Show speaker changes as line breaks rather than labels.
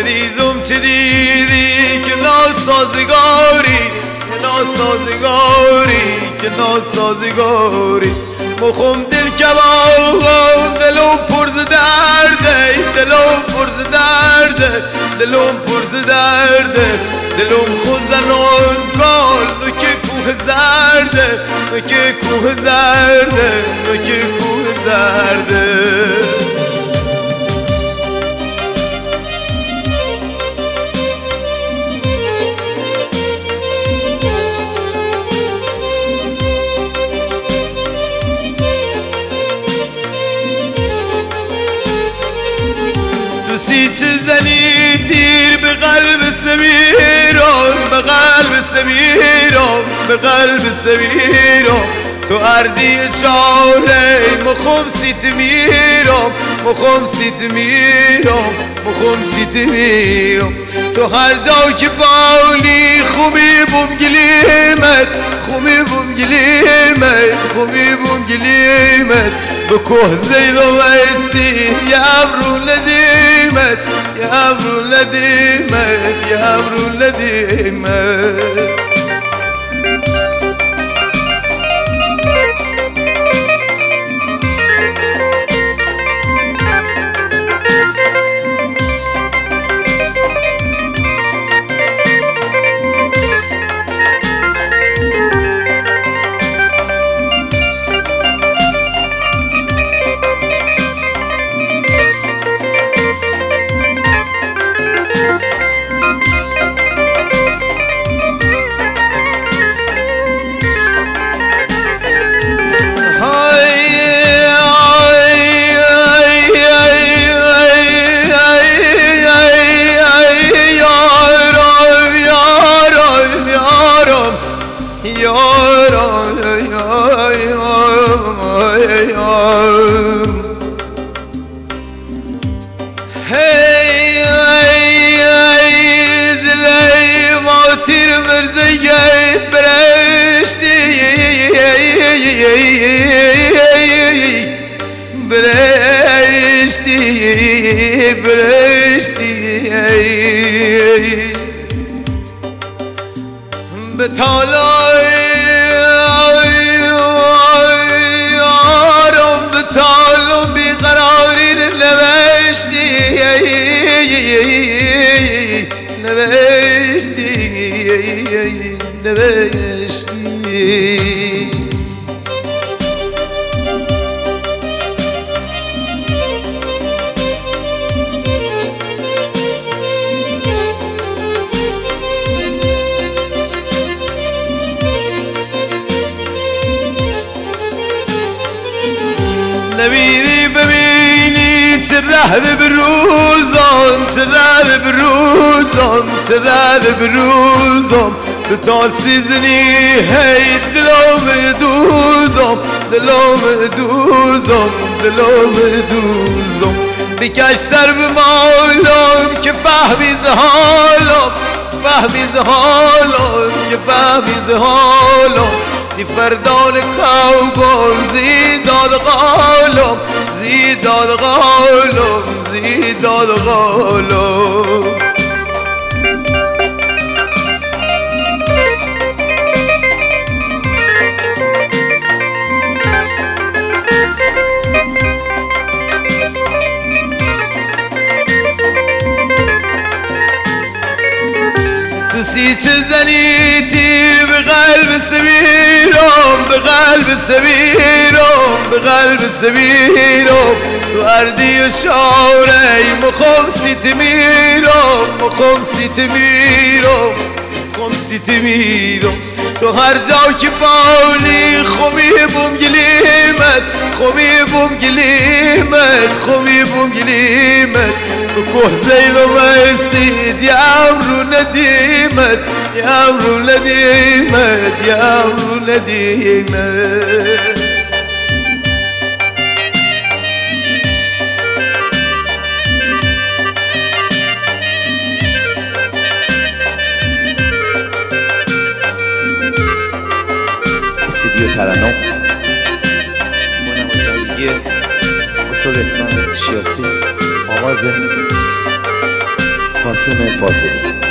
بریزم چه دیدی که ناسازگاری، که ناسازگاری، که ناسازگاری. مخم دل کبابم دلم پر ز درده، دلم پر ز درده، دلم پر ز درده. دلم خود زنان کال نوک کوه زرده، نوک کوه زرده، نوک کوه زرده. سیچ زنی تیر به قلب سمیرم، به قلب سمیرم، به قلب سمیرم. تو اردی شاره مخم سیت میرم، مخم سیت میرم، مخم سیت میرم. تو هر جا که بالی خوبی بوم گلیمت، خوبی بوم گلیمت، خوبی بوم گلیمت. بکوه زید و ویسی یابرو ندیمت، یابرو ندیمت، یابرو ندیمت. تیر مرزیه برشتی برشتی برشتی به تالای آرم به تالم بیقراری نوشتی نوشتی نوشتی. نبینی ببینی چه رهد بروزم، چه رهد بروزم، چه رهد بروزم. به تال سیزنی هی دلم دوزم، دلم دوزم، دلم دوزم. بکش سر به مالم که فهمی ز حالم، فهمی ز حالم، که فهمی ز حالم. دی فردان کوبم زیداد قالم، زیداد قالم، زیداد قالم. تو سیچ زنی تیر به قلب سمیرم، به قلب سمیرم، به قلب سمیرم. تو اردی و شاره مخم سیت میرم، مخم سیت میرم، مخم سیت میرم. تو هر جا که بالی خوبی بوم گلیمت، خوبی بوم گلیمت، خوبی بوم گلیمت. بکوه زید و ویسید یابرو ندیمت، یابرو ندیمت، یابرو ندیمت.
استودیو ترنم با نوازندگی استاد احسان شیاسی. آواز قاسم فاضلی.